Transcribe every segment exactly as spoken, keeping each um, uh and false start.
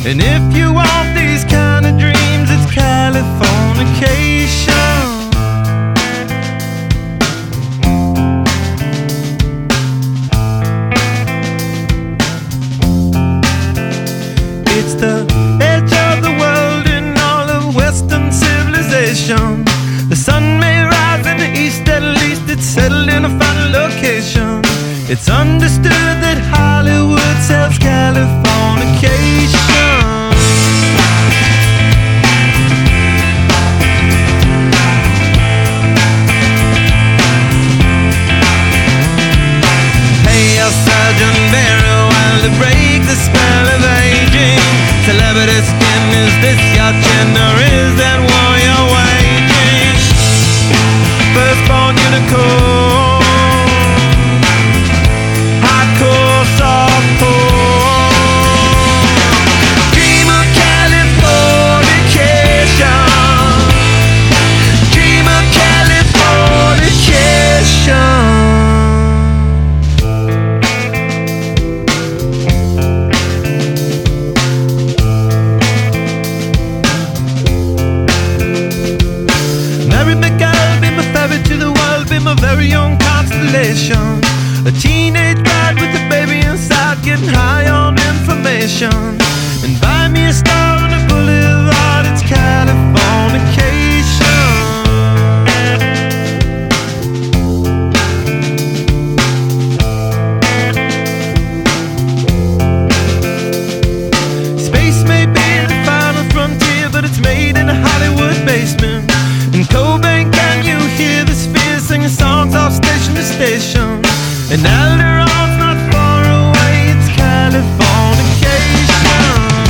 And if you want these kind of dreams, it's Californication. It's the edge of the world in all of Western civilization. The sun may rise in the east, at least it's settled in a final location. It's understood that Hollywood sells Californication. Pay your surgeon very well to break the spell of aging. Celebrity skin, is this your chin or is that war you're waging? Firstborn unicorn, hardcore softcore. Dream of Californication. Dream of Californication. To the world, be my very own constellation. A teenage bride with a baby inside, getting high on information. And buy me a star on a boulevard, it's Californication. Space may be the final frontier, but it's made in a Hollywood basement. In Cobain, can you hear the spheres singing songs off station to station? And Alderon's not far away, it's Californication.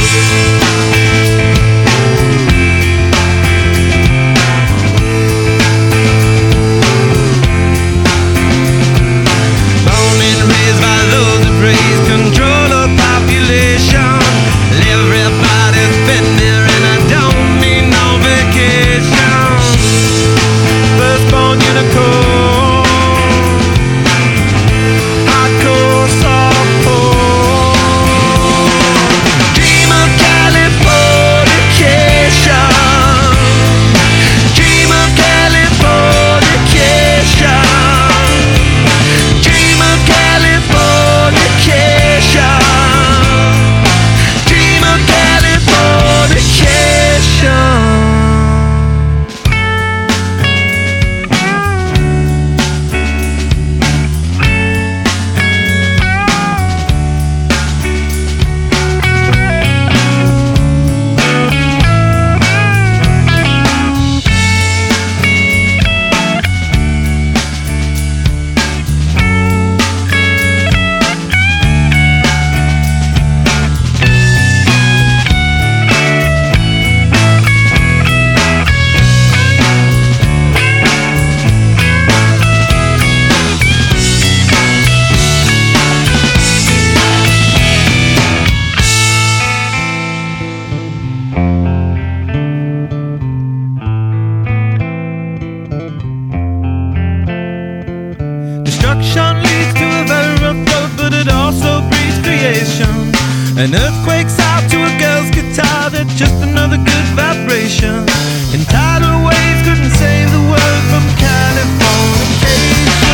Born and raised by those that praise control of population. Everybody's been there and I don't need no vacation. Firstborn unicorn, hardcore softcore. Dream of Californication. Dream of Californication. Dream of Californication. Dream of Californication. Destruction leads to a very rough road, but it also breeds creation. An earthquake's out to a girl's guitar, that's just another good vibration. And tidal waves couldn't save the world from Californication.